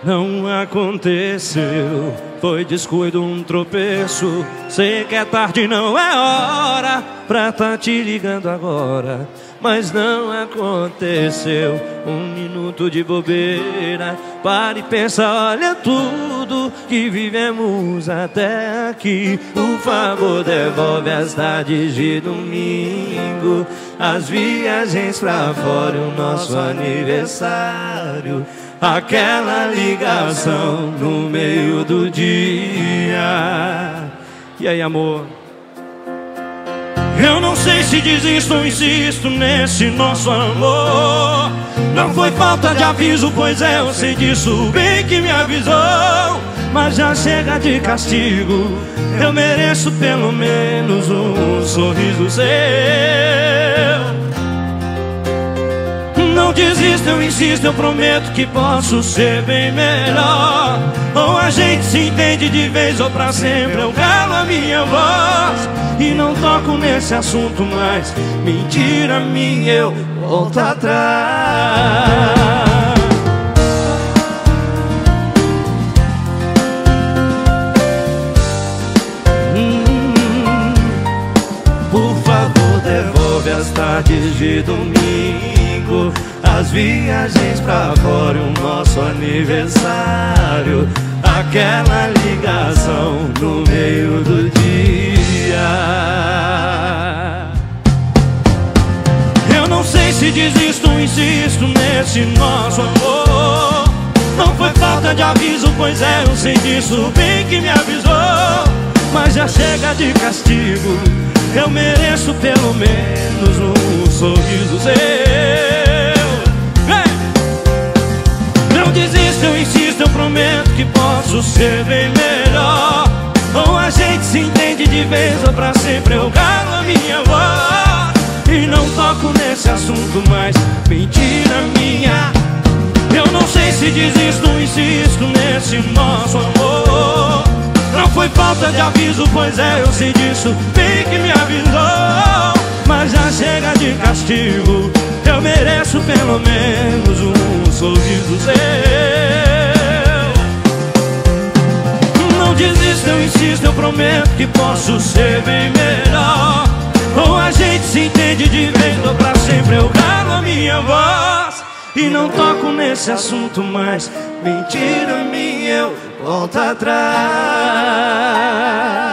Não aconteceu, foi descuido, um tropeço. Sei que é tarde, não é hora pra tá te ligando agora, mas não aconteceu. Um minuto de bobeira, para e pensa, olha tudo que vivemos até aqui. Por favor, devolve as tardes de domingo, as viagens pra fora, o nosso aniversário, aquela ligação no meio do dia. E aí, amor? Eu não sei se desisto ou insisto nesse nosso amor. Não foi falta de aviso, pois é, eu sei disso, bem que me avisou. Mas já chega de castigo, eu mereço pelo menos um sorriso seu. Não desisto, eu insisto, eu prometo que posso ser bem melhor. Ou a gente se entende de vez ou pra sempre, eu calo a minha voz e não toco nesse assunto mais. Mentira minha, eu volto atrás. Por favor, devolve as tardes de domingo, as viagens pra fora, o nosso aniversário, aquela ligação no meio do dia. Eu não sei se desisto ou insisto nesse nosso amor. Não foi falta de aviso, pois é, eu sei disso, bem que me avisou. Mas já chega de castigo, eu mereço pelo menos um sorriso seu. Não desisto, eu insisto, eu prometo que posso ser bem melhor. Ou a gente se entende de vez ou pra sempre, eu calo a minha voz e não toco nesse assunto mais. Mentira minha, eu não sei se desisto ou insisto nesse nosso amor. Não foi falta de aviso, pois é, eu sei disso, bem que me avisou. Mas já chega de castigo, eu mereço pelo menos um sorriso seu. Não desisto, eu insisto, eu prometo que posso ser bem melhor. Ou a gente se entende de vez ou pra sempre, eu calo a minha voz e não toco nesse assunto mais. Mentira minha, eu volto atrás.